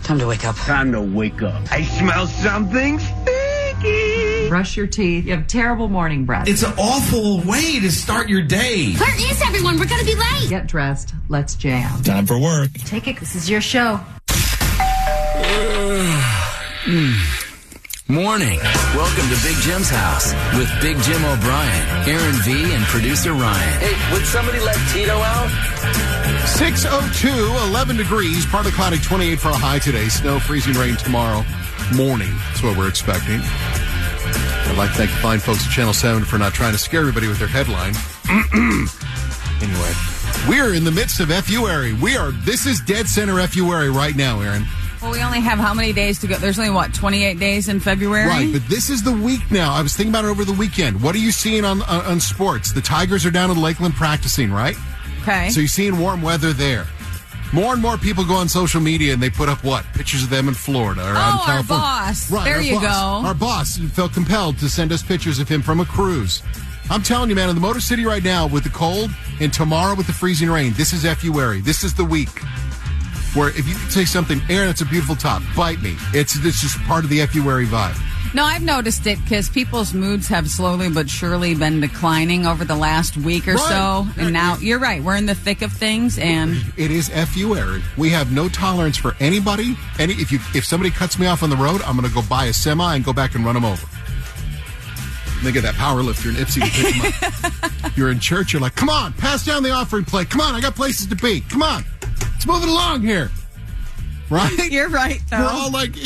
Time to wake up. Time to wake up. I smell something stinky. Brush your teeth. You have terrible morning breath. It's an awful way to start your day. Where is everyone? We're going to be late. Get dressed. Let's jam. Time for work. Take it. This is your show. Morning. Welcome to Big Jim's house with Big Jim O'Brien, Aaron V, and producer Ryan. Hey, would somebody let Tito out? 6:02, 11 degrees, partly cloudy, 28 for a high today. Snow, freezing rain tomorrow morning. That's what we're expecting. I'd like to thank the fine folks at Channel 7 for not trying to scare everybody with their headline. Anyway, we're in the midst of F-uary. This is dead center F-uary right now, Aaron. Well, we only have how many days to go? There's only, 28 days in February? Right, but this is the week now. I was thinking about it over the weekend. What are you seeing on sports? The Tigers are down in Lakeland practicing, right? Okay. So you're seeing warm weather there. More and more people go on social media and they put up what? Pictures of them in Florida or out in California. Our boss. Right, there you go. Our boss felt compelled to send us pictures of him from a cruise. I'm telling you, man, in the Motor City right now with the cold and tomorrow with the freezing rain, this is F-uary. This is the week where if you say something, Aaron, it's a beautiful top, bite me. It's just part of the F-uary vibe. No, I've noticed it because people's moods have slowly but surely been declining over the last week or so. And now, you're right, we're in the thick of things. And it is F-uary. We have no tolerance for anybody. If somebody cuts me off on the road, I'm going to go buy a semi and go back and run them over. They get that power lifter in Ipsy to pick them up. You're in church, you're like, come on, pass down the offering plate. Come on, I got places to be. Come on, let's move it along here. Right? You're right, though. We're all like,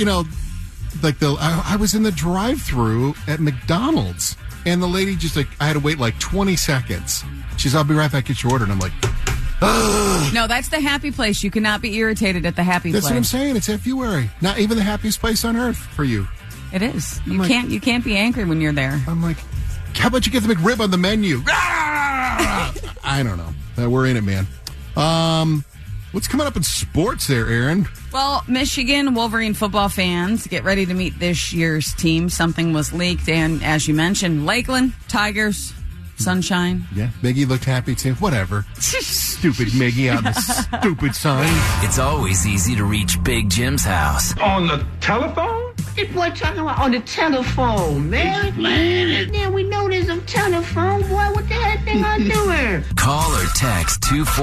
I was in the drive-thru at McDonald's, and the lady just I had to wait 20 seconds. She's, I'll be right back, get your order. And I'm like, ugh. No, that's the happy place. You cannot be irritated at the happy place. That's what I'm saying. It's F-uary. Not even the happiest place on earth for you. It is. You can't be angry when you're there. I'm like, how about you get the McRib on the menu? I don't know. We're in it, man. What's coming up in sports there, Aaron? Well, Michigan Wolverine football fans, get ready to meet this year's team. Something was leaked, and as you mentioned, Lakeland, Tigers, sunshine. Yeah, Miggy looked happy too. Whatever. Stupid Miggy out in the stupid sun. It's always easy to reach Big Jim's house. On the telephone? This boy talking about on the telephone, man. Explain it. Yeah, we know there's a telephone, boy. What the heck they gonna do here? Call or text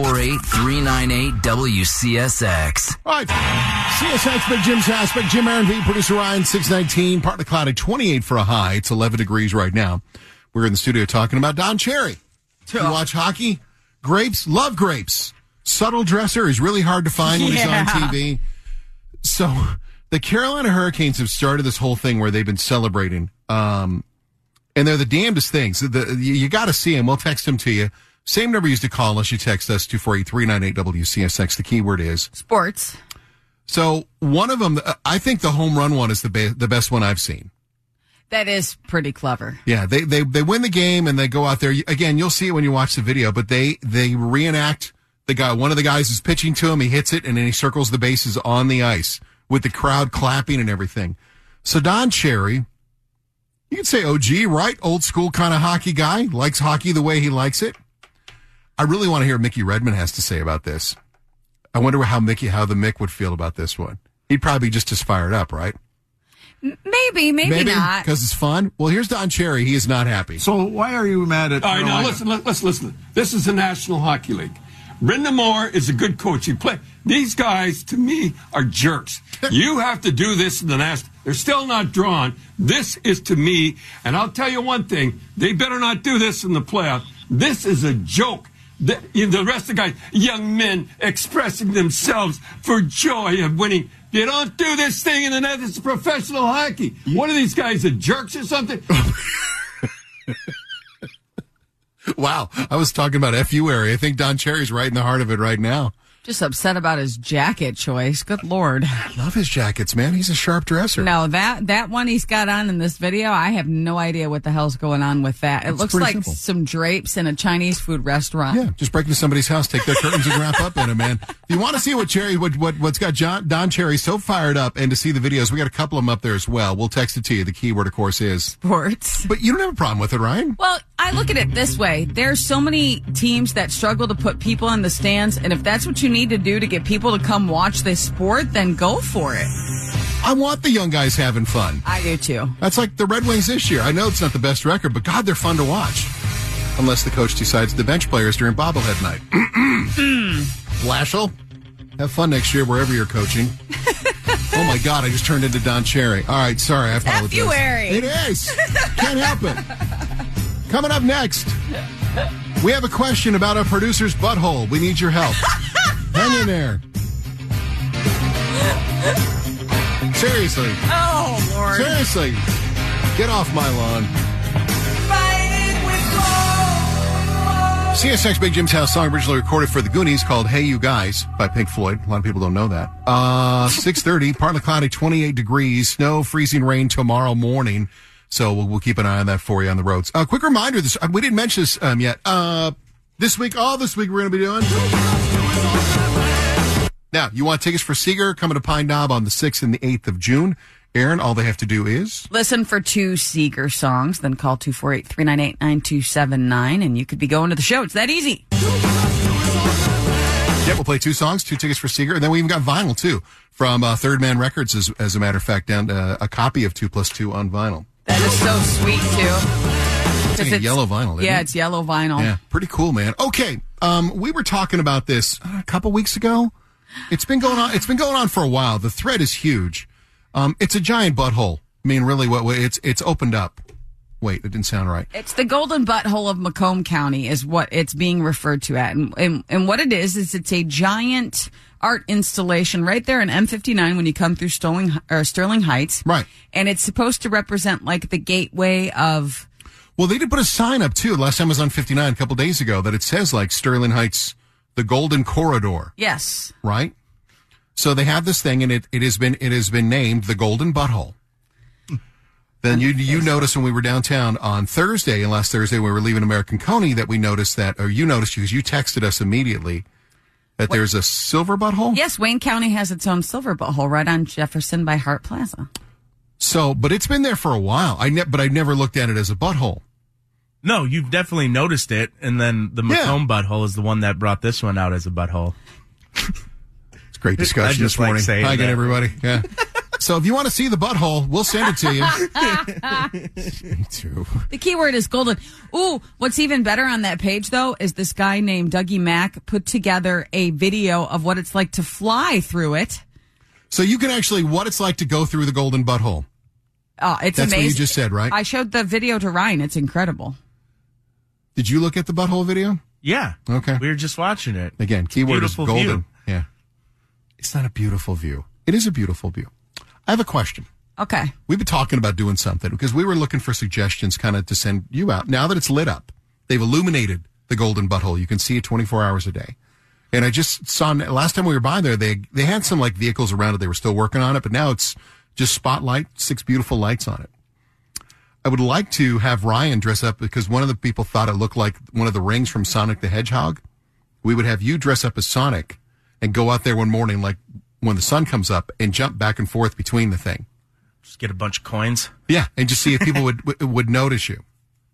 248-398-WCSX. All right. CSX, Big Jim's house. Big Jim, Aaron V, producer Ryan, 619, partly cloudy, 28 for a high. It's 11 degrees right now. We're in the studio talking about Don Cherry. You watch hockey? Grapes? Love grapes. Subtle dresser is really hard to find when he's on TV. So the Carolina Hurricanes have started this whole thing where they've been celebrating. And they're the damnedest things. You got to see them. We'll text them to you. Same number you used to call unless you text us, 248-398-WCSX. The keyword is sports. So one of them, I think the home run one is the best one I've seen. That is pretty clever. Yeah, they win the game and they go out there. Again, you'll see it when you watch the video, but they reenact the guy. One of the guys is pitching to him. He hits it and then he circles the bases on the ice with the crowd clapping and everything. So Don Cherry, you could say OG, right? Old school kind of hockey guy, likes hockey the way he likes it. I really want to hear what Mickey Redmond has to say about this. I wonder how the Mick would feel about this one. He'd probably be just as fired up, right? Maybe not. Because it's fun. Well, here's Don Cherry. He is not happy. So why are you mad at? All right, now let's listen. This is the National Hockey League. Brendan Moore is a good coach. These guys, to me, are jerks. You have to do this in the National. They're still not drawn. This is to me, and I'll tell you one thing: they better not do this in the playoff. This is a joke. The rest of the guys, young men expressing themselves for joy of winning. You don't do this thing in the net. It's professional hockey. What are these guys, the jerks or something? Wow. I was talking about F-uary. I think Don Cherry's right in the heart of it right now. Just upset about his jacket choice. Good Lord. I love his jackets, man. He's a sharp dresser. No, that one he's got on in this video, I have no idea what the hell's going on with that. It looks like simple. Some drapes in a Chinese food restaurant. Yeah, just break into somebody's house, take their curtains and wrap up in them, man. If you want to see what's got Don Cherry so fired up and to see the videos, we got a couple of them up there as well. We'll text it to you. The keyword, of course, is sports. But you don't have a problem with it, Ryan? Well, I look at it this way. There's so many teams that struggle to put people in the stands, and if that's what you need to do to get people to come watch this sport, then go for it. I want the young guys having fun. I do too. That's like the Red Wings this year. I know it's not the best record, but God, they're fun to watch. Unless the coach decides to bench players during bobblehead night. Blashill, have fun next year wherever you're coaching. Oh my God, I just turned into Don Cherry. All right, sorry, I apologize. February. It is. Can't help it. Coming up next, we have a question about a producer's butthole. We need your help. Hang in there. Seriously. Oh, Lord. Seriously. Get off my lawn. CSX Big Jim's House song originally recorded for the Goonies called Hey You Guys by Pink Floyd. A lot of people don't know that. 6:30, partly cloudy, 28 degrees, snow, freezing rain tomorrow morning. So we'll keep an eye on that for you on the roads. Quick reminder, we didn't mention this yet. This week we're going to be doing... Now, you want tickets for Seeger coming to Pine Knob on the 6th and the 8th of June. Aaron, all they have to do is... listen for 2 Seeger songs, then call 248-398-9279, and you could be going to the show. It's that easy. Yeah, we'll play 2 songs, 2 tickets for Seeger, and then we even got vinyl, too, from Third Man Records, as a matter of fact, down a copy of 2+2 on vinyl. That is so sweet, too. It's like yellow vinyl, isn't it? It's yellow vinyl. Yeah, pretty cool, man. Okay, we were talking about this a couple weeks ago. It's been going on for a while. The thread is huge. It's a giant butthole. I mean, really, it's opened up. Wait, it didn't sound right. It's the golden butthole of Macomb County is what it's being referred to at. And what it is it's a giant art installation right there in M59 when you come through Sterling Heights. Right. And it's supposed to represent like the gateway of... Well, they did put a sign up, too. Last time I was on 59 a couple days ago that it says, like, Sterling Heights, the Golden Corridor. Yes. Right? So they have this thing, and it has been named the Golden Butthole. Then you noticed when we were downtown on Thursday, and last Thursday when we were leaving American Coney, that we noticed that, or you noticed because you texted us immediately, that there's a silver butthole? Yes, Wayne County has its own silver butthole right on Jefferson by Hart Plaza. So, but it's been there for a while. But I never looked at it as a butthole. No, you've definitely noticed it, and then the Macomb butthole is the one that brought this one out as a butthole. It's great discussion this morning. Hi again, everybody. Yeah. So if you want to see the butthole, we'll send it to you. Me too. The key word is golden. Ooh, what's even better on that page, though, is this guy named Dougie Mack put together a video of what it's like to fly through it. So you can actually, what it's like to go through the golden butthole. Oh, it's That's amazing. What you just said, right? I showed the video to Ryan. It's incredible. Did you look at the butthole video? Yeah. Okay. We were just watching it. Again, keyword is golden. View. Yeah. It's not a beautiful view. It is a beautiful view. I have a question. Okay. We've been talking about doing something because we were looking for suggestions kind of to send you out. Now that it's lit up, they've illuminated the golden butthole. You can see it 24 hours a day. And I just saw, last time we were by there, they had some like vehicles around it. They were still working on it, but now it's just spotlight, 6 beautiful lights on it. I would like to have Ryan dress up because one of the people thought it looked like one of the rings from Sonic the Hedgehog. We would have you dress up as Sonic and go out there one morning, like when the sun comes up, and jump back and forth between the thing. Just get a bunch of coins. Yeah, and just see if people would notice you.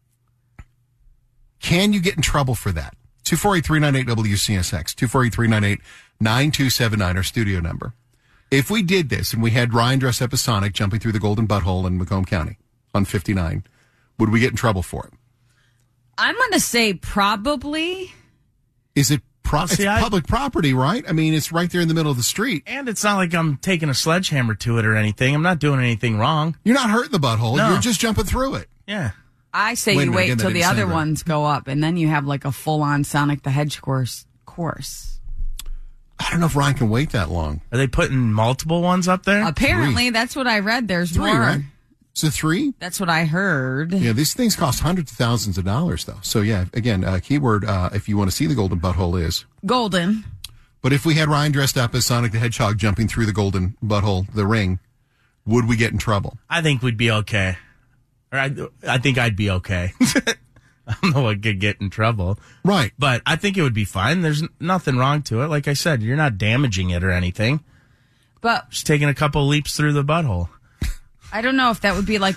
Can you get in trouble for that? 248-398-WCSX, 248-398-9279, our studio number. If we did this and we had Ryan dress up as Sonic jumping through the golden butthole in Macomb County on 59, would we get in trouble for it? I'm going to say probably. Is it it's public property, right? I mean, it's right there in the middle of the street. And it's not like I'm taking a sledgehammer to it or anything. I'm not doing anything wrong. You're not hurting the butthole. No. You're just jumping through it. Yeah. I say you wait till the other ones go up, and then you have like a full-on Sonic the Hedgehog course. I don't know if Ryan can wait that long. Are they putting multiple ones up there? Apparently, that's what I read. There's 3, more. Right? Is it 3? That's what I heard. Yeah, these things cost hundreds of thousands of dollars, though. So, yeah, again, keyword, if you want to see the golden butthole is... golden. But if we had Ryan dressed up as Sonic the Hedgehog jumping through the golden butthole, the ring, would we get in trouble? I think we'd be okay. Or I think I'd be okay. I don't know what could get in trouble. Right. But I think it would be fine. There's nothing wrong to it. Like I said, you're not damaging it or anything. But just taking a couple leaps through the butthole. I don't know if that would be like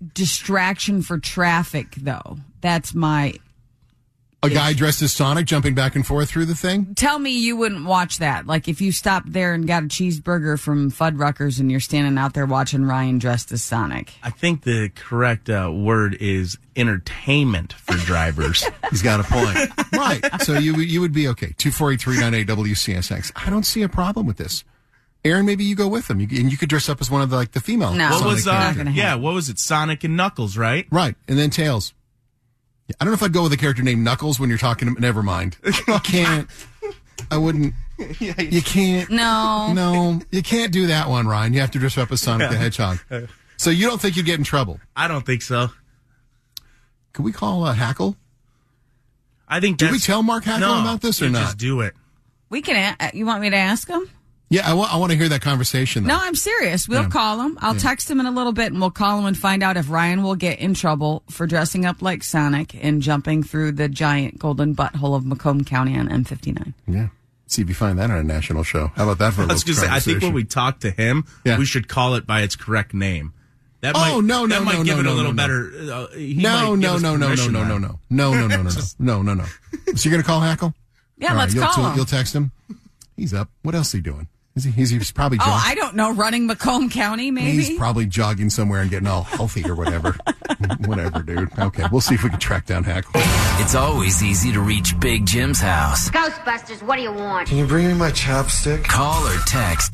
distraction for traffic, though. That's my... A guy dressed as Sonic jumping back and forth through the thing? Tell me you wouldn't watch that. Like, if you stopped there and got a cheeseburger from Fuddruckers and you're standing out there watching Ryan dressed as Sonic. I think the correct word is entertainment for drivers. He's got a point. Right. So you would be okay. 248-398 WCSX. I don't see a problem with this. Aaron, maybe you go with them. And you could dress up as one of the female. No, what was characters. what was it? Sonic and Knuckles, right? Right. And then Tails. I don't know if I'd go with a character named Knuckles when you're talking to... Never mind. You can't. I wouldn't. You can't. No, you can't do that one, Ryan. You have to dress up as Sonic the Hedgehog. So you don't think you'd get in trouble? I don't think so. Can we call Hackle? I think. Did we tell Mark Hackle about this or not? Just do it. we can. You want me to ask him? Yeah, I want to hear that conversation, though. No, I'm serious. We'll call him. I'll text him in a little bit, and we'll call him and find out if Ryan will get in trouble for dressing up like Sonic and jumping through the giant golden butthole of Macomb County on M59. Yeah. See if you find that on a national show. How about that for a little conversation? I think when we talk to him, we should call it by its correct name. That might give it a little better. No. So you're going to call Hackle? Yeah, let's call him. You'll text him? He's up. What else is he doing? He's probably jogging. Oh, I don't know. Running Macomb County, maybe? He's probably jogging somewhere and getting all healthy or whatever. Whatever, dude. Okay, we'll see if we can track down Hackle. It's always easy to reach Big Jim's house. Ghostbusters, what do you want? Can you bring me my chapstick? Call or text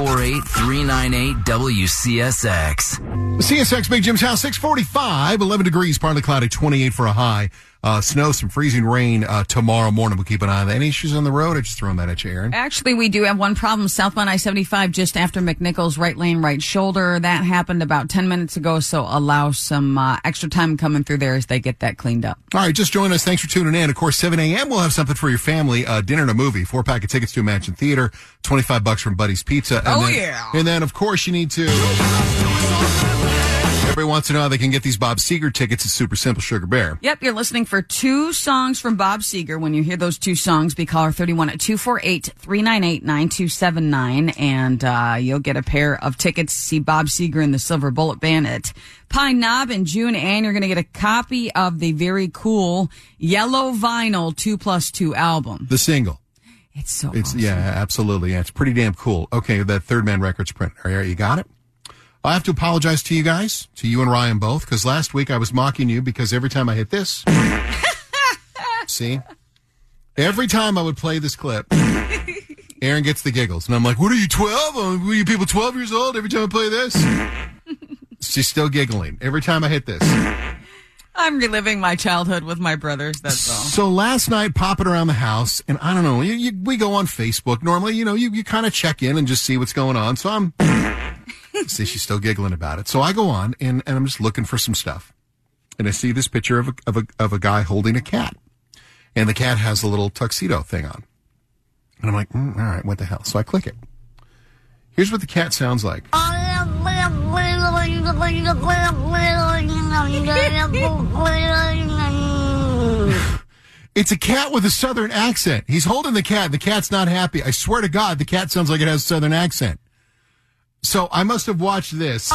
248-398-WCSX. CSX Big Jim's house, 645, 11 degrees, partly cloudy, 28 for a high. Snow, some freezing rain tomorrow morning. We'll keep an eye on that. Any issues on the road? I'm just throwing that at you, Aaron. Actually, we do have one problem. Southbound I-75 just after McNichols, right lane, right shoulder. That happened about 10 minutes ago, so allow some extra time coming through there as they get that cleaned up. All right, just join us. Thanks for tuning in. Of course, 7 a.m. we'll have something for your family. Dinner and a movie. 4-pack of tickets to Imagine Theater. $25 from Buddy's Pizza. And And then, of course, you need to... Everybody wants to know how they can get these Bob Seger tickets. It's super simple, Sugar Bear. Yep, you're listening for 2 songs from Bob Seger. When you hear those 2 songs, be caller 31 at 248-398-9279, and you'll get a pair of tickets to see Bob Seger and the Silver Bullet Band at Pine Knob in June, and you're going to get a copy of the very cool Yellow Vinyl 2+2 album. The single. It's so awesome. Yeah, absolutely. Yeah, it's pretty damn cool. Okay, that Third Man Records print. All right, you got it? I have to apologize to you guys, to you and Ryan both, because last week I was mocking you because every time I hit this, see, every time I would play this clip, Aaron gets the giggles. And I'm like, what are you, 12? Were you people 12 years old every time I play this? She's still giggling every time I hit this. I'm reliving my childhood with my brothers, that's all. So last night, popping around the house, and I don't know, we go on Facebook. Normally, you kind of check in and just see what's going on. So I'm... See, she's still giggling about it. So I go on, and I'm just looking for some stuff. And I see this picture of a guy holding a cat. And the cat has a little tuxedo thing on. And I'm like, all right, what the hell? So I click it. Here's what the cat sounds like. It's a cat with a southern accent. He's holding the cat. The cat's not happy. I swear to God, the cat sounds like it has a southern accent. So I must have watched this.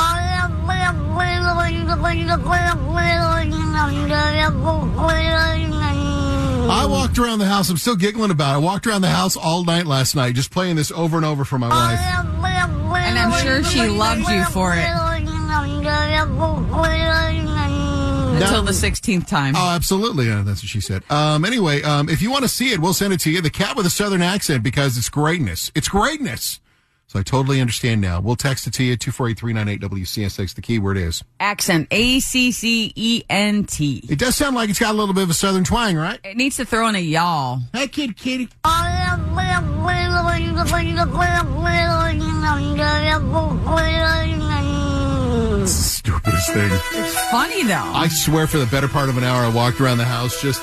I walked around the house. I'm still giggling about it. I walked around the house all night last night, just playing this over and over for my wife. And I'm sure she loved you for it. Until the 16th time. Oh, absolutely. Yeah, that's what she said. Anyway, if you want to see it, we'll send it to you. The cat with a southern accent, because it's greatness. It's greatness. So I totally understand now. We'll text it to you, 248-398-WCSX. The keyword is... accent. ACCENT. It does sound like it's got a little bit of a southern twang, right? It needs to throw in a y'all. Hey, kitty. Stupidest thing. It's funny, though. I swear for the better part of an hour, I walked around the house just,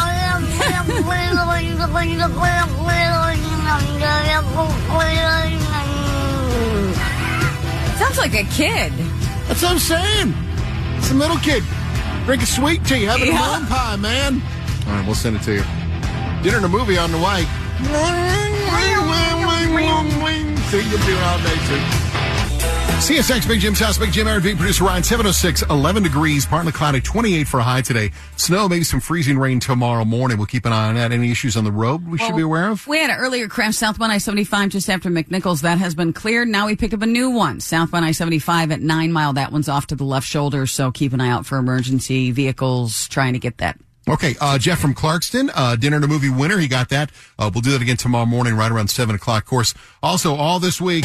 Sounds like a kid. That's what I'm saying. It's a little kid. Drinking sweet tea, having a mom pie, man. All right, we'll send it to you. Dinner and a movie on the way. See, you'll be around day 2. CSX, Big Jim's House, Big Jim, Aaron V, producer Ryan, 706, 11 degrees, partly cloudy, 28 for a high today. Snow, maybe some freezing rain tomorrow morning. We'll keep an eye on that. Any issues on the road we should be aware of? We had an earlier crash southbound I-75 just after McNichols. That has been cleared. Now we picked up a new one. Southbound I-75 at 9 Mile. That one's off to the left shoulder, so keep an eye out for emergency vehicles trying to get that. Okay, Jeff from Clarkston, dinner to movie winner. He got that. We'll do that again tomorrow morning right around 7 o'clock. Of course, also all this week.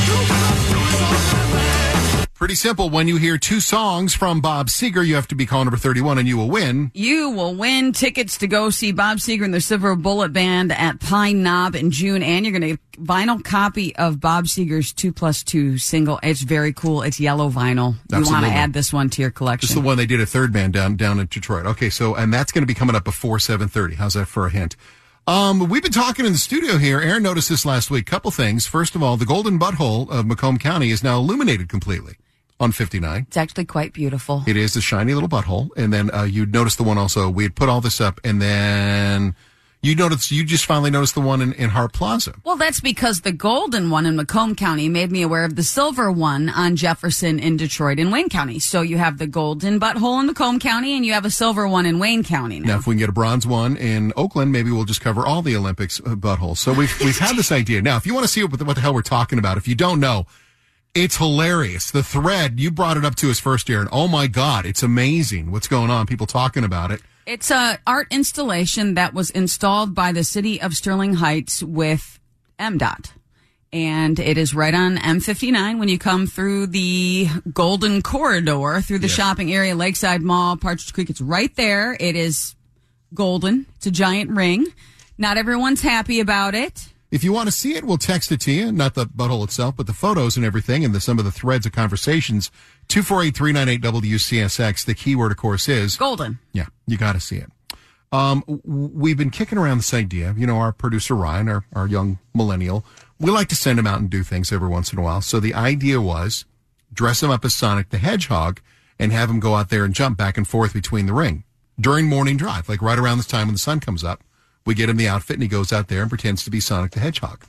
Pretty simple. When you hear two songs from Bob Seger, you have to be call number 31 and you will win. You will win tickets to go see Bob Seger and the Silver Bullet Band at Pine Knob in June. And you're going to get a vinyl copy of Bob Seger's 2+2 single. It's very cool. It's yellow vinyl. Absolutely. You want to add this one to your collection. It's the one they did at Third Man down in Detroit. Okay, so, and that's going to be coming up before 7:30. How's that for a hint? We've been talking in the studio here. Aaron noticed this last week. Couple things. First of all, the Golden Butthole of Macomb County is now illuminated completely on 59. It's actually quite beautiful. It is a shiny little butthole. And then you'd notice the one also. We had put all this up, and then you just finally noticed the one in Hart Plaza. Well, that's because the golden one in Macomb County made me aware of the silver one on Jefferson in Detroit and Wayne County. So you have the golden butthole in Macomb County, and you have a silver one in Wayne County now. Now, if we can get a bronze one in Oakland, maybe we'll just cover all the Olympics buttholes. So we've had this idea. Now, if you want to see what the hell we're talking about, if you don't know, it's hilarious. The thread, you brought it up to us first, Aaron. Oh, my God, it's amazing what's going on. People talking about it. It's an art installation that was installed by the city of Sterling Heights with MDOT. And it is right on M59 when you come through the Golden Corridor, through the shopping area, Lakeside Mall, Partridge Creek. It's right there. It is golden. It's a giant ring. Not everyone's happy about it. If you want to see it, we'll text it to you. Not the butthole itself, but the photos and everything and some of the threads of conversations. 248-398-WCSX. The keyword, of course, is golden. Yeah, you got to see it. We've been kicking around this idea. You know, our producer, Ryan, our young millennial, we like to send him out and do things every once in a while. So the idea was dress him up as Sonic the Hedgehog and have him go out there and jump back and forth between the ring during morning drive, like right around this time when the sun comes up. We get him the outfit, and he goes out there and pretends to be Sonic the Hedgehog.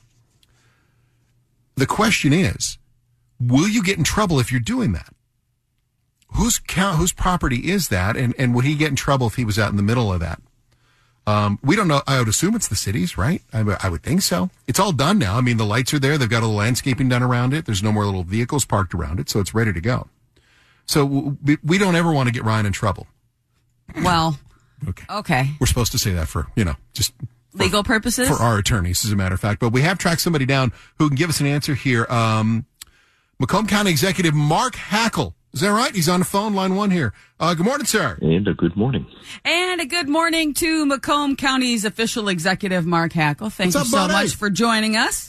The question is, will you get in trouble if you're doing that? Whose property is that, and would he get in trouble if he was out in the middle of that? We don't know. I would assume it's the city's, right? I would think so. It's all done now. I mean, the lights are there. They've got all the landscaping done around it. There's no more little vehicles parked around it, so it's ready to go. So we don't ever want to get Ryan in trouble. Well... Okay. We're supposed to say that for, just legal purposes? For our attorneys, as a matter of fact. But we have tracked somebody down who can give us an answer here. Macomb County Executive Mark Hackel. Is that right? He's on the phone, line 1 here. Good morning, sir. And a good morning. And a good morning to Macomb County's official executive, Mark Hackel. Thank you so much for joining us.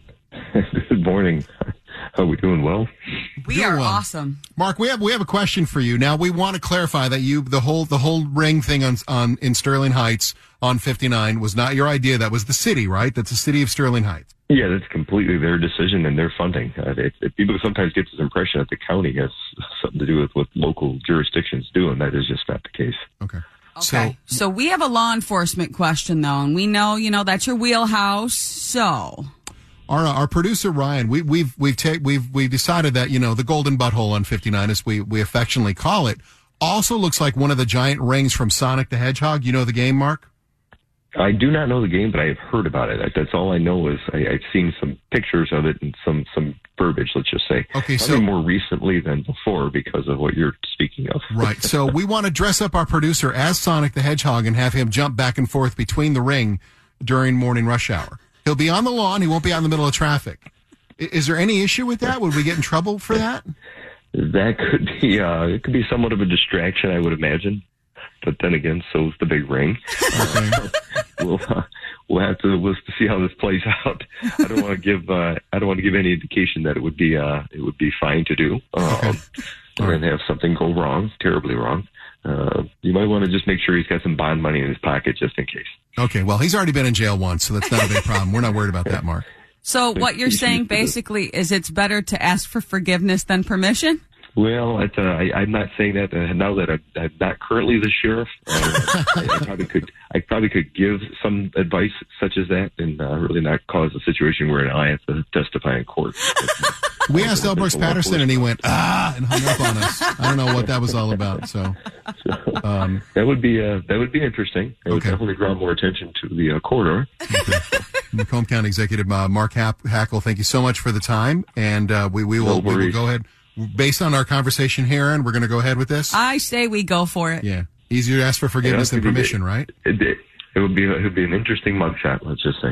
Good morning. Are we doing well? We are awesome. Mark, we have a question for you. Now, we want to clarify that the whole ring thing on in Sterling Heights on 59 was not your idea. That was the city, right? That's the city of Sterling Heights. Yeah, that's completely their decision and their funding. People sometimes get this impression that the county has something to do with what local jurisdictions do, and that is just not the case. Okay. So we have a law enforcement question, though, and we know, that's your wheelhouse. So... Our producer Ryan, we've decided that the golden butthole on 59, as we affectionately call it, also looks like one of the giant rings from Sonic the Hedgehog. You know the game, Mark? I do not know the game, but I have heard about it. That's all I know is I've seen some pictures of it and some verbiage, let's just say. Okay, probably more recently than before because of what you're speaking of. Right. So we want to dress up our producer as Sonic the Hedgehog and have him jump back and forth between the ring during morning rush hour. He'll be on the lawn. He won't be out in the middle of traffic. Is there any issue with that? Would we get in trouble for that? That could be, it could be somewhat of a distraction, I would imagine. But then again, so's the big ring. Okay. We'll have to see how this plays out. I don't want to give any indication that it would be fine to do. Okay. And have something go wrong, terribly wrong. You might want to just make sure he's got some bond money in his pocket just in case. Okay, well, he's already been in jail once, so that's not a big problem. We're not worried about that, Mark. So what you're saying basically is it's better to ask for forgiveness than permission? Well, I'm not saying that now that I'm not currently the sheriff. I probably could give some advice such as that, and really not cause a situation where I have to testify in court. We asked Elbrus Patterson, and he went and hung up on us. I don't know what that was all about. So that would be interesting. It would definitely draw more attention to the corridor. Okay. Macomb County Executive Mark Hackle, thank you so much for the time, and we will go ahead. Based on our conversation here, Aaron, we're going to go ahead with this. I say we go for it. Yeah, easier to ask for forgiveness than permission, right? It would be an interesting mugshot. Let's just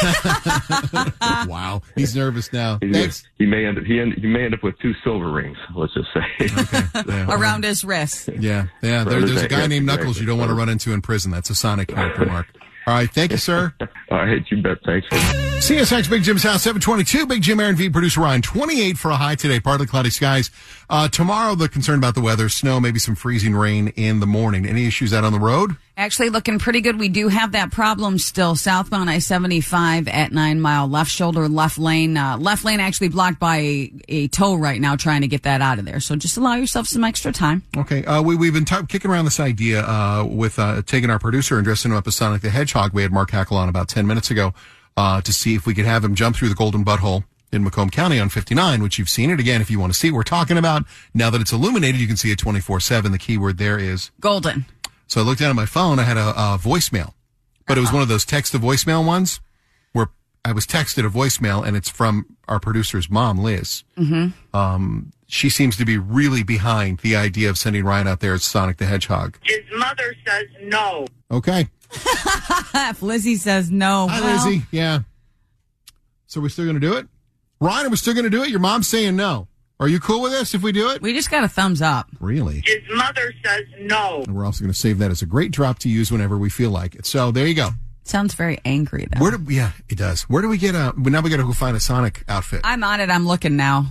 say. Wow, he's nervous now. He may end up with 2 silver rings. Let's just say. Okay. Yeah. Around his wrist. Yeah. There's a guy named Knuckles you don't want to run into in prison. That's a Sonic character, Mark. All right, thank you, sir. All right, you bet. Thanks. CSX Big Jim's house, 722. Big Jim, Aaron V, producer Ryan, 28 for a high today. Partly cloudy skies. Tomorrow, the concern about the weather, snow, maybe some freezing rain in the morning. Any issues out on the road? Actually looking pretty good. We do have that problem still. Southbound I-75 at 9 Mile, left shoulder, left lane. Left lane actually blocked by a tow right now, trying to get that out of there. So just allow yourself some extra time. Okay. We've been kicking around this idea with taking our producer and dressing him up as Sonic the Hedgehog. We had Mark Hackle on about 10 minutes ago to see if we could have him jump through the Golden Butthole in Macomb County on 59, which you've seen it. Again, if you want to see what we're talking about, now that it's illuminated, you can see it 24/7. The keyword there is golden. So I looked down at my phone. I had a voicemail, but it was one of those text to voicemail ones where I was texted a voicemail, and it's from our producer's mom, Liz. Mm-hmm. She seems to be really behind the idea of sending Ryan out there as Sonic the Hedgehog. His mother says no. Okay. If Lizzie says no. Hi, Lizzie. Yeah. So we're still going to do it? Ryan, are we still going to do it? Your mom's saying no. Are you cool with this if we do it? We just got a thumbs up. Really? His mother says no. And we're also going to save that as a great drop to use whenever we feel like it. So there you go. Sounds very angry, though. Yeah, it does. Where do we get now we got to go find a Sonic outfit. I'm on it. I'm looking now.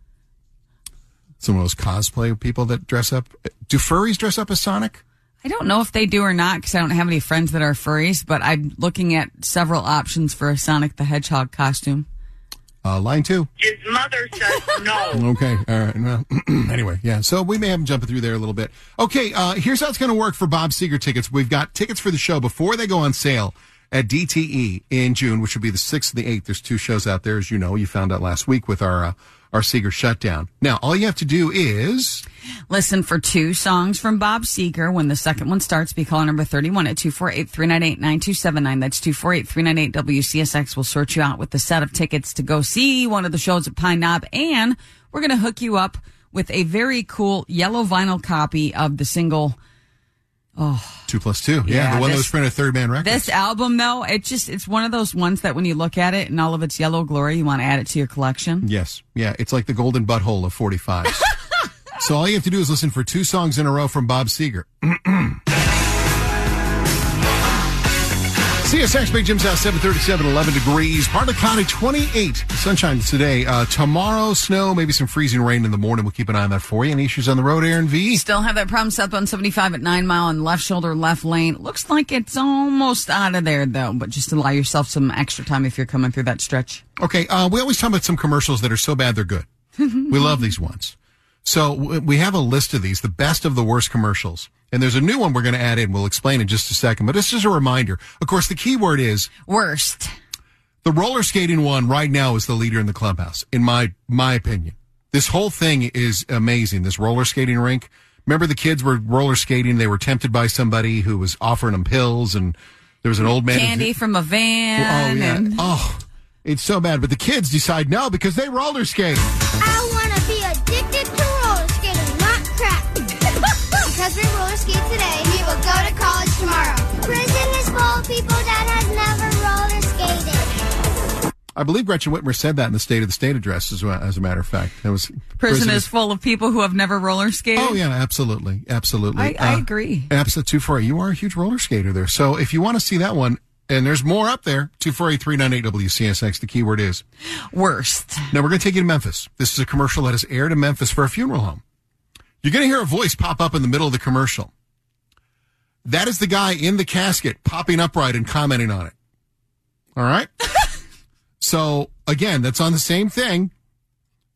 Some of those cosplay people that dress up. Do furries dress up as Sonic? I don't know if they do or not because I don't have any friends that are furries, but I'm looking at several options for a Sonic the Hedgehog costume. Line 2. His mother says no. Okay. All right. Well, anyway, yeah. So we may have him jumping through there a little bit. Okay. Here's how it's going to work for Bob Seger tickets. We've got tickets for the show before they go on sale at DTE in June, which will be the 6th and the 8th. There's 2 shows out there, as you know. You found out last week with our Seger shutdown. Now, all you have to do is listen for 2 songs from Bob Seger. When the second one starts, be caller number 31 at 248-398-9279. That's 248-398-WCSX. We'll sort you out with the set of tickets to go see one of the shows at Pine Knob, and we're going to hook you up with a very cool yellow vinyl copy of the single 2+2. Yeah, the one that was printed at Third Man Records. This album, though, it's one of those ones that when you look at it in all of its yellow glory, you want to add it to your collection. Yes. Yeah, it's like the golden butthole of 45s. So all you have to do is listen for 2 songs in a row from Bob Seger. CSX Big Jim's house, 737, 11 degrees. Partly cloudy, 28. Sunshine today. Tomorrow, snow, maybe some freezing rain in the morning. We'll keep an eye on that for you. Any issues on the road, Aaron V? Still have that problem southbound 75 at 9 Mile and left shoulder, left lane. Looks like it's almost out of there, though, but just allow yourself some extra time if you're coming through that stretch. Okay, we always talk about some commercials that are so bad they're good. We love these ones. So we have a list of these, the best of the worst commercials. And there's a new one we're going to add in. We'll explain in just a second. But this is a reminder. Of course, the key word is worst. The roller skating one right now is the leader in the clubhouse, in my opinion. This whole thing is amazing, this roller skating rink. Remember the kids were roller skating. They were tempted by somebody who was offering them pills, and there was an old man. Candy from a van. Oh, yeah. It's so bad. But the kids decide no because they roller skate. I want to be addicted to roller skating, not crack. Because we roller skate today, we will go to college tomorrow. Prison is full of people that has never roller skated. I believe Gretchen Whitmer said that in the State of the State address, as a matter of fact. It was prison is full of people who have never roller skated. Oh, yeah, absolutely. Absolutely. I agree. Absolutely. 248. You are a huge roller skater there. So if you want to see that one, and there's more up there, 248-398-WCSX. The keyword is worst. Now, we're going to take you to Memphis. This is a commercial that has aired in Memphis for a funeral home. You're going to hear a voice pop up in the middle of the commercial. That is the guy in the casket popping upright and commenting on it. All right? So, again, that's on the same thing.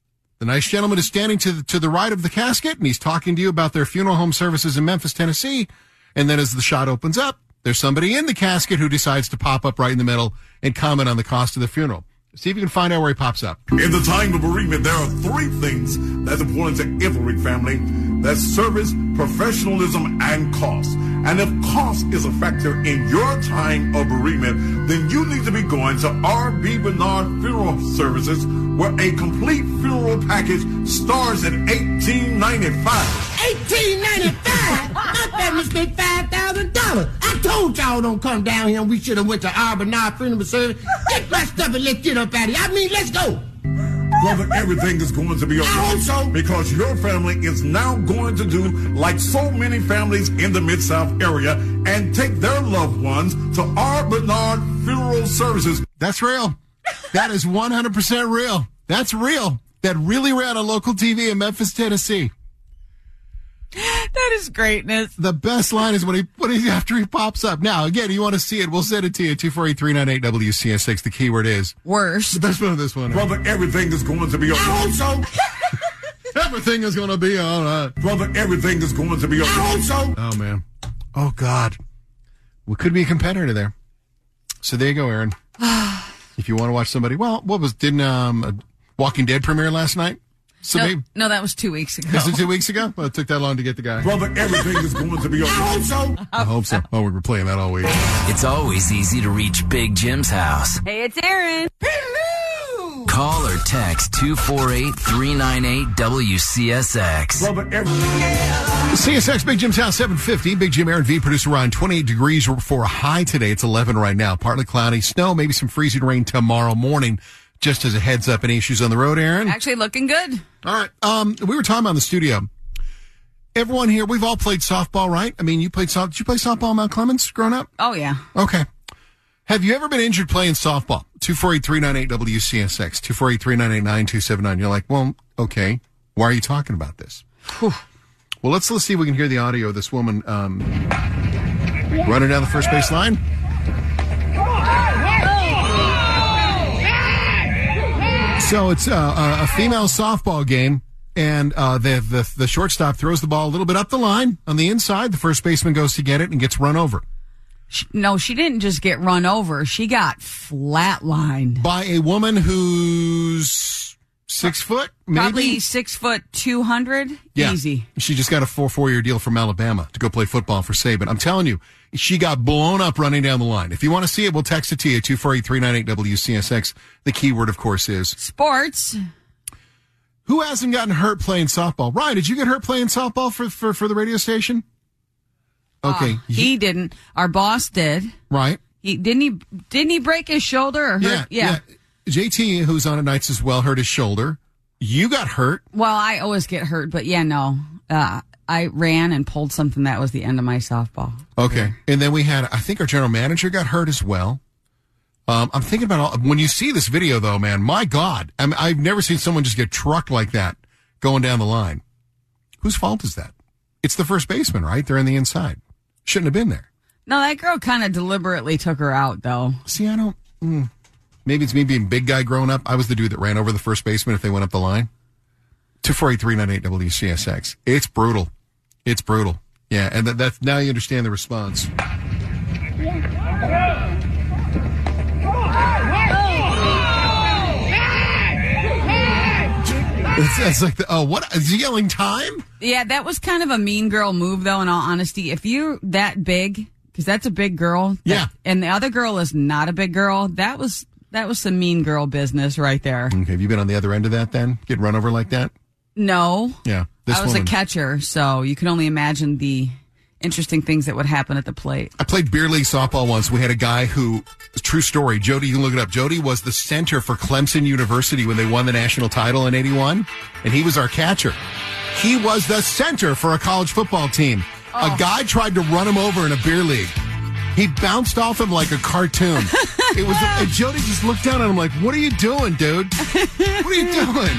The nice gentleman is standing to the right of the casket, and he's talking to you about their funeral home services in Memphis, Tennessee. And then as the shot opens up, there's somebody in the casket who decides to pop up right in the middle and comment on the cost of the funeral. See if you can find out where he pops up. In the time of bereavement, there are three things that's important to every family. That's service, professionalism, and cost. And if cost is a factor in your time of bereavement, then you need to be going to R.B. Bernard Funeral Services, where a complete funeral package starts at $1,895. $1,895? My family spent $5,000. I told y'all don't come down here and we should have went to R.B. Bernard Funeral Service. Get my stuff and let's get up out of here. I mean, let's go. Brother, everything is going to be okay. I hope so. Because your family is now going to do like so many families in the Mid-South area and take their loved ones to R. Bernard Funeral Services. That's real. That is 100% real. That's real. That really ran on local TV in Memphis, Tennessee. That is greatness. The best line is when he after he pops up. Now, again, you want to see it, we'll send it to you, 248-398 WCSX. The keyword is worse. The best one of this one. Brother, everything is going to be okay. I hope so. Everything is going to be all right. Brother, everything is going to be okay. I hope so. Oh, man. Oh, God. We could be a competitor there. So there you go, Aaron. If you want to watch somebody, didn't Walking Dead premiere last night? So no, that was 2 weeks ago. Was it 2 weeks ago? Well, it took that long to get the guy. Brother, everything is going to be okay. I hope so. I hope so. Oh, we were playing that all week. It's always easy to reach Big Jim's house. Hey, it's Aaron. Hello. Call or text 248-398-WCSX. Brother, CSX Big Jim's house, 750. Big Jim, Aaron V, producer Ryan, 28 degrees for a high today. It's 11 right now. Partly cloudy, snow, maybe some freezing rain tomorrow morning. Just as a heads up, any issues on the road, Aaron? Actually looking good. All right. We were talking about in the studio. Everyone here, we've all played softball, right? I mean, did you play softball in Mount Clemens growing up? Oh, yeah. Okay. Have you ever been injured playing softball? 248-398-WCSX, 248-398-9279. You're like, well, okay. Why are you talking about this? Whew. Well, let's see if we can hear the audio of this woman running down the first base line. So it's a female softball game, and the shortstop throws the ball a little bit up the line on the inside. The first baseman goes to get it and gets run over. No, she didn't just get run over. She got flatlined. By a woman who's 6 foot, maybe? Probably 6 foot 200. Yeah. Easy. She just got a 4-year deal from Alabama to go play football for Saban. I'm telling you, she got blown up running down the line. If you want to see it, we'll text it to you, 248-398-WCSX. The keyword, of course, is sports. Who hasn't gotten hurt playing softball? Ryan, did you get hurt playing softball for the radio station? Okay. He didn't. Our boss did. Right. Didn't he break his shoulder or hurt? Yeah. JT, who's on at nights as well, hurt his shoulder. You got hurt. Well, I always get hurt, but no. I ran and pulled something that was the end of my softball. Okay. And then we had, I think our general manager got hurt as well. I'm thinking about when you see this video, though, man, my God. I've never seen someone just get trucked like that going down the line. Whose fault is that? It's the first baseman, right? They're on the inside. Shouldn't have been there. No, that girl kind of deliberately took her out, though. See, I don't... Maybe it's me being big guy growing up. I was the dude that ran over the first baseman if they went up the line. 248-398 WCSX. It's brutal. It's brutal. Yeah, and that's now you understand the response. It's like, what? Is he yelling time? Yeah, that was kind of a mean girl move, though, in all honesty. If you're that big, because that's a big girl. Yeah. And the other girl is not a big girl, that was some mean girl business right there. Okay, have you been on the other end of that then? Get run over like that? No. Yeah. I was a catcher, so you can only imagine the interesting things that would happen at the plate. I played beer league softball once. We had a guy who, true story, Jody, you can look it up. Jody was the center for Clemson University when they won the national title in 81, and he was our catcher. He was the center for a college football team. A guy tried to run him over in a beer league. He bounced off him like a cartoon. And Jody just looked down at him like, what are you doing, dude? What are you doing?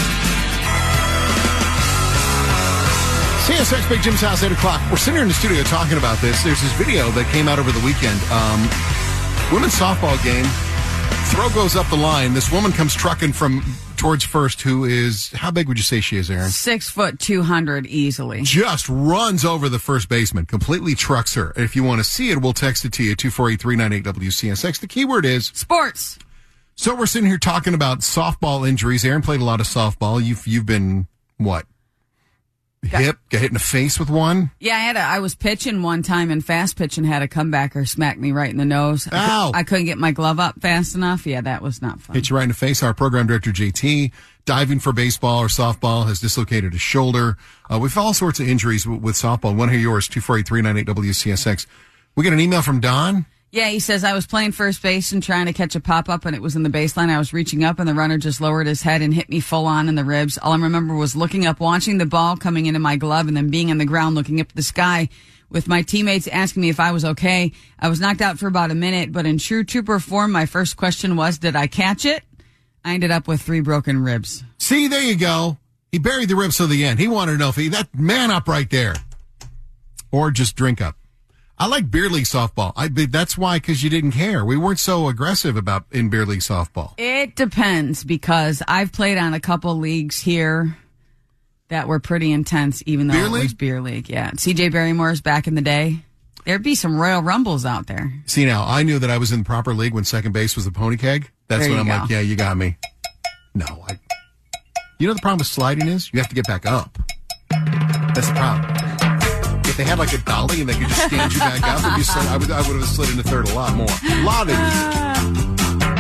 CSX Big Jim's house, 8 o'clock. We're sitting here in the studio talking about this. There's this video that came out over the weekend. Women's softball game. Throw goes up the line. This woman comes trucking from towards first, who is, how big would you say she is, Aaron? 6 foot 200 easily. Just runs over the first baseman, completely trucks her. If you want to see it, we'll text it to you, 248-398-WCSX. The keyword is sports. So we're sitting here talking about softball injuries. Aaron played a lot of softball. You've been, what? Got hit in the face with one? Yeah, I was pitching one time and fast pitching had a comebacker smack me right in the nose. Ow. I couldn't get my glove up fast enough. Yeah, that was not fun. Hit you right in the face. Our program director, JT, diving for baseball or softball, has dislocated his shoulder. We've all sorts of injuries with softball. Want to hear yours, 248-398-WCSX. We get an email from Don. Yeah, he says, I was playing first base and trying to catch a pop-up, and it was in the baseline. I was reaching up, and the runner just lowered his head and hit me full on in the ribs. All I remember was looking up, watching the ball coming into my glove, and then being on the ground looking up at the sky with my teammates asking me if I was okay. I was knocked out for about a minute, but in true trooper form, my first question was, did I catch it? I ended up with 3 broken ribs. See, there you go. He buried the ribs to the end. He wanted to know if that man up right there. Or just drink up. I like beer league softball. That's why, because you didn't care. We weren't so aggressive in beer league softball. It depends, because I've played on a couple leagues here that were pretty intense, even though it was beer league. Yeah, CJ Barrymore's back in the day. There'd be some Royal Rumbles out there. See, now, I knew that I was in the proper league when second base was the pony keg. That's when I'm like, yeah, you got me. No, you know the problem with sliding is you have to get back up. That's the problem. If they had like a dolly and they could just stand you back up, I would have slid into third a lot more. A lot easier.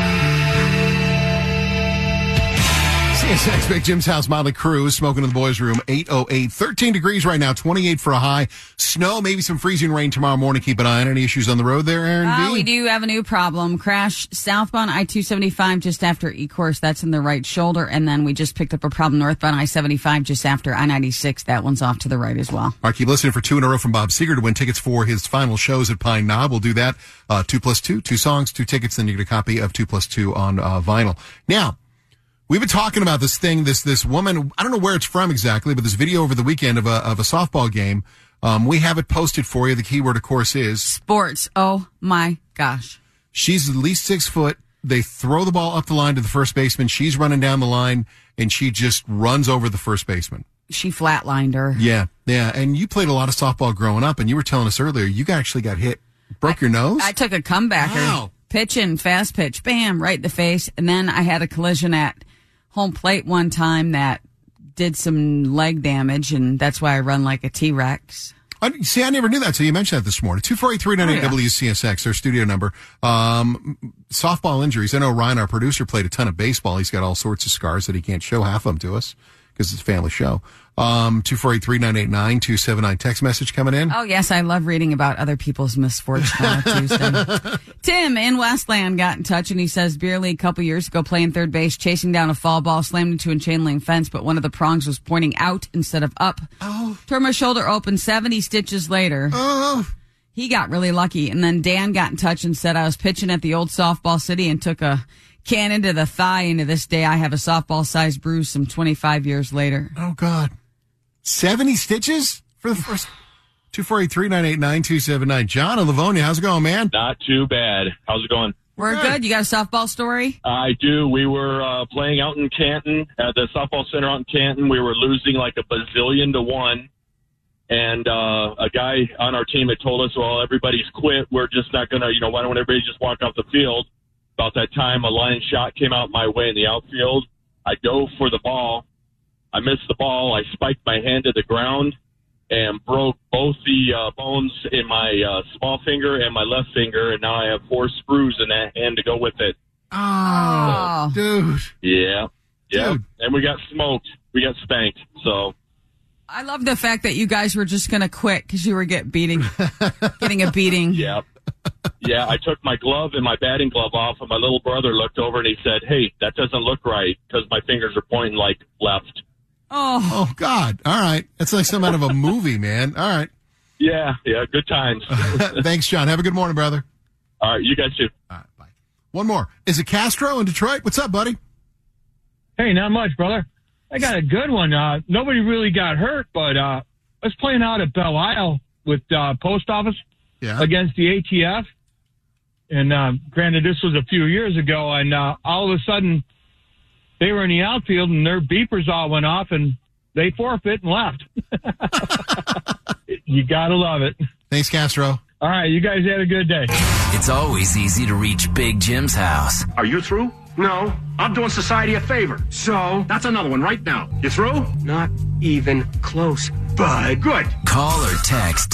CSX Big Jim's house, Motley Crue, smoking in the boys' room, 808. 13 degrees right now, 28 for a high. Snow, maybe some freezing rain tomorrow morning. Keep an eye on any issues on the road there, Aaron V? We do have a new problem. Crash southbound I-275 just after E-Course. That's in the right shoulder. And then we just picked up a problem northbound I-75 just after I-96. That one's off to the right as well. All right, keep listening for 2 in a row from Bob Seger to win tickets for his final shows at Pine Knob. We'll do that. 2+2, 2 songs, 2 tickets, then you get a copy of 2+2 on vinyl. Now, we've been talking about this thing, this woman, I don't know where it's from exactly, but this video over the weekend of a softball game. We have it posted for you. The keyword, of course, is sports. Oh my gosh. She's at least 6 foot. They throw the ball up the line to the first baseman. She's running down the line, and she just runs over the first baseman. She flatlined her. Yeah. And you played a lot of softball growing up, and you were telling us earlier you actually got hit. Broke your nose? I took a comebacker. Wow. Pitching, fast pitch, bam, right in the face. And then I had a collision at home plate one time that did some leg damage, and that's why I run like a T-Rex. See, I never knew that, so you mentioned that this morning. 248-398-WCSX, our studio number. Softball injuries. I know Ryan, our producer, played a ton of baseball. He's got all sorts of scars that he can't show half of them to us because it's a family show. 248-398-9279. Text message coming in. Oh, yes. I love reading about other people's misfortune on Tuesday. Tim in Westland got in touch, and he says, beer league a couple years ago, playing third base, chasing down a foul ball, slammed into a chain link fence, but one of the prongs was pointing out instead of up. Oh. Tore my shoulder open 70 stitches later. Oh. He got really lucky. And then Dan got in touch and said, I was pitching at the old softball city and took a cannon to the thigh, and to this day I have a softball-sized bruise some 25 years later. Oh, God. 70 stitches for the first 248-398-9279. John in Livonia, how's it going, man? Not too bad. How's it going? We're good. You got a softball story? I do. We were playing out in Canton at the softball center out in Canton. We were losing like a bazillion to 1. And a guy on our team had told us, well, everybody's quit. We're just not going to, why don't everybody just walk off the field? About that time, a line shot came out my way in the outfield. I dove for the ball. I missed the ball. I spiked my hand to the ground and broke both the bones in my small finger and my left finger, and now I have 4 screws in that hand to go with it. Oh, dude. Yeah. Dude. And we got smoked. We got spanked. So I love the fact that you guys were just going to quit because you were getting a beating. Yeah. Yeah, I took my glove and my batting glove off, and my little brother looked over and he said, hey, that doesn't look right because my fingers are pointing like left. Oh, God. All right. That's like some out of a movie, man. All right. Yeah, good times. Thanks, John. Have a good morning, brother. All right, you guys too. All right, bye. One more. Is it Castro in Detroit? What's up, buddy? Hey, not much, brother. I got a good one. Nobody really got hurt, but I was playing out at Belle Isle with Post Office against the ATF. And granted, this was a few years ago, and all of a sudden, they were in the outfield and their beepers all went off and they forfeit and left. You gotta love it. Thanks, Castro. All right, you guys had a good day. It's always easy to reach Big Jim's house. Are you through? No. I'm doing society a favor. So, that's another one right now. You through? Not even close. But good. Call or text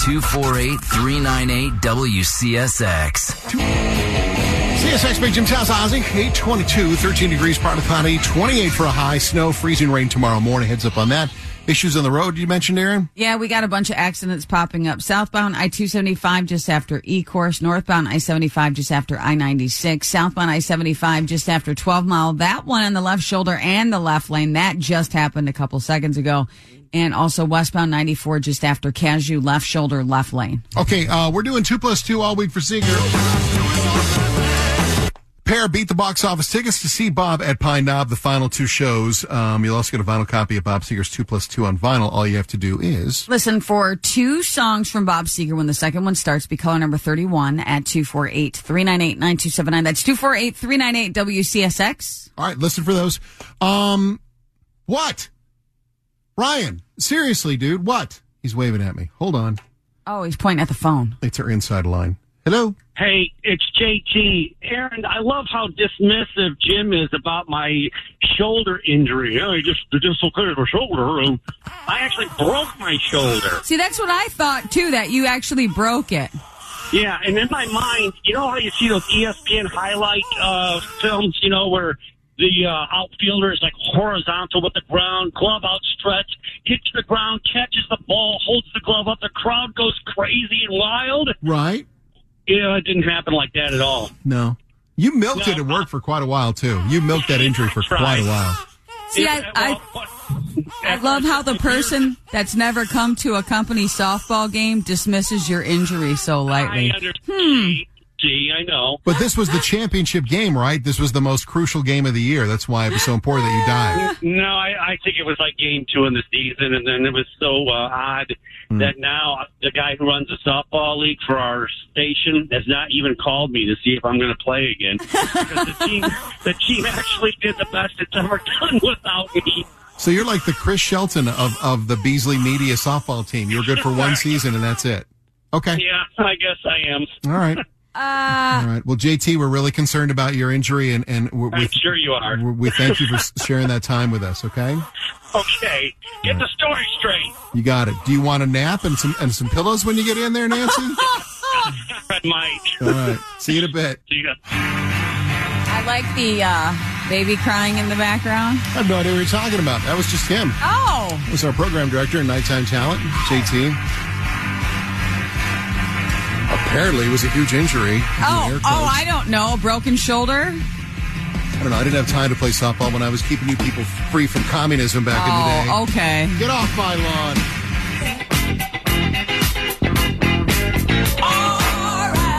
248-398-WCSX. CSX Big Jim's house, Ozzy. 822, 13 degrees, partly cloudy, 28 for a high, snow, freezing rain tomorrow morning. Heads up on that. Issues on the road you mentioned, Aaron? Yeah, we got a bunch of accidents popping up. Southbound I-275 just after E-Course. Northbound I-75 just after I-96. Southbound I-75 just after 12 Mile. That one on the left shoulder and the left lane. That just happened a couple seconds ago. And also westbound 94 just after Cashew, left shoulder, left lane. Okay, we're doing 2+2 all week for Seeger. Pair beat the box office tickets to see Bob at Pine Knob, the final two shows. You'll also get a vinyl copy of Bob Seger's 2+2 on vinyl. All you have to do is listen for 2 songs from Bob Seger when the second one starts. Be caller number 31 at 248-398-9279. That's 248-398-WCSX. All right, listen for those. What? Ryan, seriously, dude, what? He's waving at me. Hold on. Oh, he's pointing at the phone. It's our inside line. Hello? Hey, it's JT. Aaron, I love how dismissive Jim is about my shoulder injury. Yeah, he just dislocated my shoulder. I actually broke my shoulder. See, that's what I thought, too, that you actually broke it. Yeah, and in my mind, you know how you see those ESPN highlight films, you know, where the outfielder is like horizontal with the ground, glove outstretched, hits the ground, catches the ball, holds the glove up, the crowd goes crazy and wild? Right. Yeah, it didn't happen like that at all. No. You milked it at work for quite a while, too. You milked that injury for quite a while. See, I love how the person that's never come to a company softball game dismisses your injury so lightly. I understand. See, I know. But this was the championship game, right? This was the most crucial game of the year. That's why it was so important that you died. No, I think it was like game 2 in the season, and then it was so odd that now the guy who runs the softball league for our station has not even called me to see if I'm going to play again. Because the team actually did the best it's ever done without me. So you're like the Chris Shelton of the Beasley Media softball team. You were good for one season, and that's it. Okay. Yeah, I guess I am. All right. All right. Well, JT, we're really concerned about your injury, and I'm sure you are. We thank you for sharing that time with us. Okay. Okay. Get the story straight. You got it. Do you want a nap and some pillows when you get in there, Nancy? I might. All right. See you in a bit. See ya. I like the baby crying in the background. I have no idea what you're talking about. That was just him. Oh. It was our program director and nighttime talent, JT. Apparently, it was a huge injury. I don't know. Broken shoulder? I don't know. I didn't have time to play softball when I was keeping you people free from communism back in the day. Oh, okay. Get off my lawn. All right.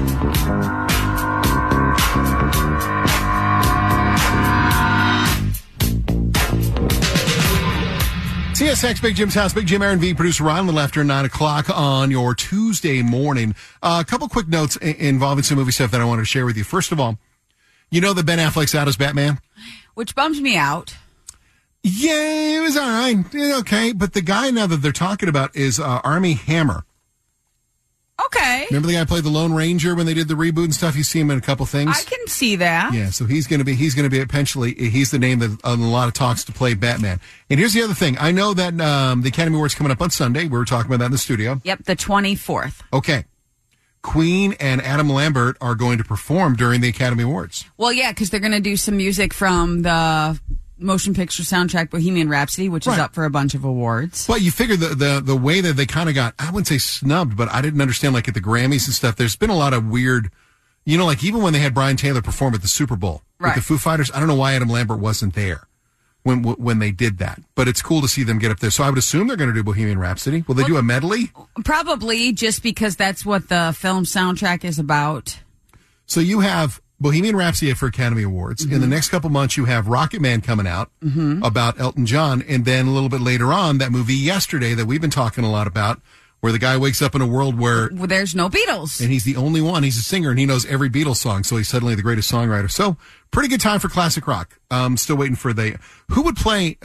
CSX Big Jim's house. Big Jim, Aaron V, producer Ryan, a little after 9 o'clock on your Tuesday morning. A couple quick notes involving some movie stuff that I wanted to share with you. First of all, you know that Ben Affleck's out as Batman? Which bums me out. Yeah, it was all right. Okay. But the guy now that they're talking about is Armie Hammer. Okay. Remember the guy who played the Lone Ranger when they did the reboot and stuff? You see him in a couple things. I can see that. Yeah, so he's going to be eventually, he's the name that on a lot of talks to play Batman. And here's the other thing. I know that the Academy Awards coming up on Sunday. We were talking about that in the studio. Yep, the 24th. Okay. Queen and Adam Lambert are going to perform during the Academy Awards. Well, yeah, because they're going to do some music from the motion picture soundtrack Bohemian Rhapsody, which is up for a bunch of awards. But you figure the way that they kind of got, I wouldn't say snubbed, but I didn't understand, like at the Grammys and stuff, there's been a lot of weird, you know, like even when they had Brian Taylor perform at the Super Bowl with the Foo Fighters, I don't know why Adam Lambert wasn't there when they did that. But it's cool to see them get up there. So I would assume they're going to do Bohemian Rhapsody. Will they do a medley? Probably, just because that's what the film soundtrack is about. So you have Bohemian Rhapsody for Academy Awards. In the next couple months, you have Rocket Man coming out about Elton John. And then a little bit later on, that movie Yesterday that we've been talking a lot about where the guy wakes up in a world where there's no Beatles. And he's the only one. He's a singer, and he knows every Beatles song, so he's suddenly the greatest songwriter. So, pretty good time for classic rock. Still waiting for who would play...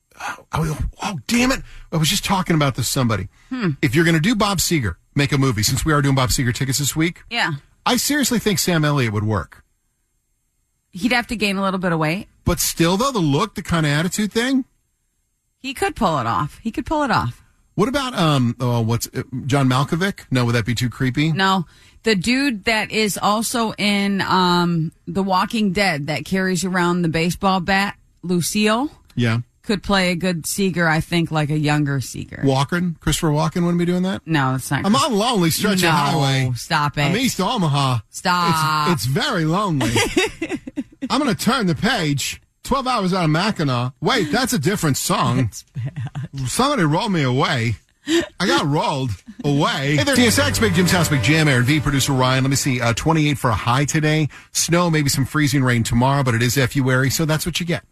oh, damn it. I was just talking about this to somebody. If you're going to do Bob Seger, make a movie, since we are doing Bob Seger tickets this week, yeah, I seriously think Sam Elliott would work. He'd have to gain a little bit of weight. But still, though, the look, the kind of attitude thing... He could pull it off. What about John Malkovich? No, would that be too creepy? No. The dude that is also in The Walking Dead that carries around the baseball bat, Lucille. Yeah. Could play a good Seeger, I think, like a younger Seeger. Christopher Walken wouldn't be doing that? No, it's not. I'm on a lonely stretch of highway. Stop it. I'm East Omaha. Stop. It's very lonely. I'm going to turn the page. 12 Hours Out of Mackinac. Wait, that's a different song. It's bad. Somebody rolled me away. I got rolled away. Hey there, TSX, Big Jim's House, Big Jam, Aaron V, producer Ryan. Let me see, 28 for a high today. Snow, maybe some freezing rain tomorrow, but it is February, so that's what you get.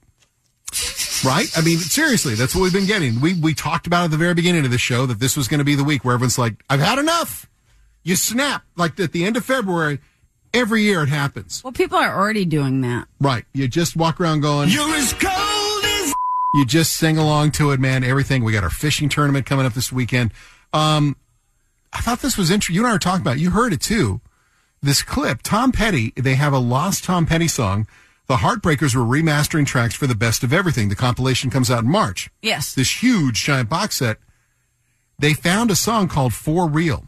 Right? I mean, seriously, that's what we've been getting. We talked about at the very beginning of the show that this was going to be the week where everyone's like, I've had enough. You snap. Like at the end of February, every year it happens. Well, people are already doing that. Right. You just walk around going, You're as cold as... You just sing along to it, man. Everything. We got our fishing tournament coming up this weekend. I thought this was interesting. You and I were talking about it. You heard it too. This clip, Tom Petty, they have a lost Tom Petty song. The Heartbreakers were remastering tracks for the Best of Everything. The compilation comes out in March. Yes. This huge, giant box set. They found a song called For Real.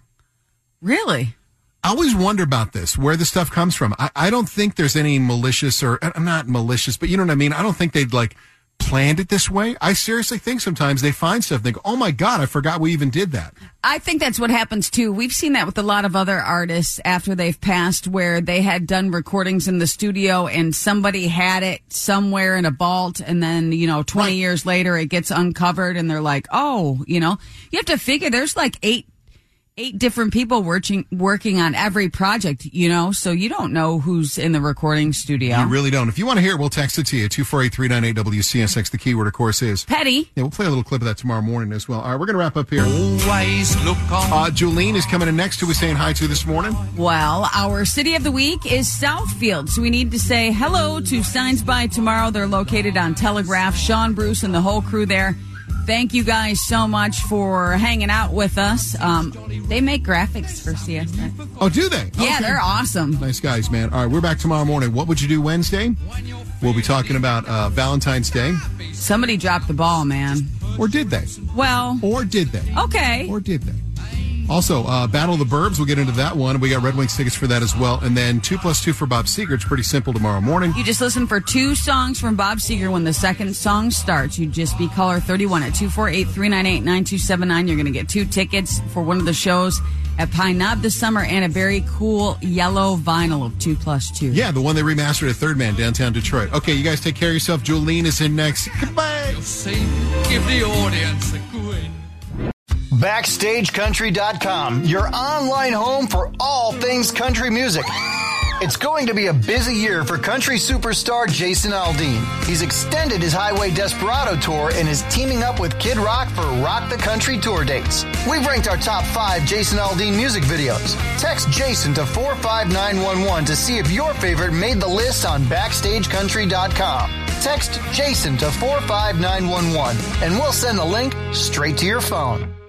Really? I always wonder about this, where the stuff comes from. I don't think there's any malicious or, not malicious, but you know what I mean? I don't think they'd planned it this way. I seriously think sometimes they find stuff and think, oh my God, I forgot we even did that. I think that's what happens too. We've seen that with a lot of other artists after they've passed, where they had done recordings in the studio and somebody had it somewhere in a vault, and then 20 years later it gets uncovered and they're like, oh, you have to figure there's like eight different people working on every project, so you don't know who's in the recording studio. You really don't. If you want to hear it, we'll text it to you, 248-398-WCSX. The keyword, of course, is Petty. Yeah, we'll play a little clip of that tomorrow morning as well. All right, we're going to wrap up here. Always look on. Julene is coming in next. Who we're saying hi to this morning? Well, our city of the week is Southfield, so we need to say hello to Signs by Tomorrow. They're located on Telegraph. Sean, Bruce, and the whole crew there. Thank you guys so much for hanging out with us. They make graphics for CSX. Oh, do they? Yeah, okay. They're awesome. Nice guys, man. All right, we're back tomorrow morning. What would you do Wednesday? We'll be talking about Valentine's Day. Somebody dropped the ball, man. Or did they? Well. Or did they? Okay. Or did they? Also, Battle of the Burbs, we'll get into that one. We got Red Wings tickets for that as well. And then 2+2 for Bob Seger. It's pretty simple tomorrow morning. You just listen for 2 songs from Bob Seger when the second song starts. You just be caller 31 at 248-398-9279. You're going to get 2 tickets for one of the shows at Pine Knob this summer and a very cool yellow vinyl of 2+2. Yeah, the one they remastered at Third Man, downtown Detroit. Okay, you guys take care of yourself. Jolene is in next. Goodbye. Give the audience a good... BackstageCountry.com, your online home for all things country music. It's going to be a busy year for country superstar Jason Aldean. He's extended his Highway Desperado tour and is teaming up with Kid Rock for Rock the Country tour dates. We've ranked our top 5 Jason Aldean music videos. Text Jason to 45911 to see if your favorite made the list on BackstageCountry.com. Text Jason to 45911 and we'll send the link straight to your phone.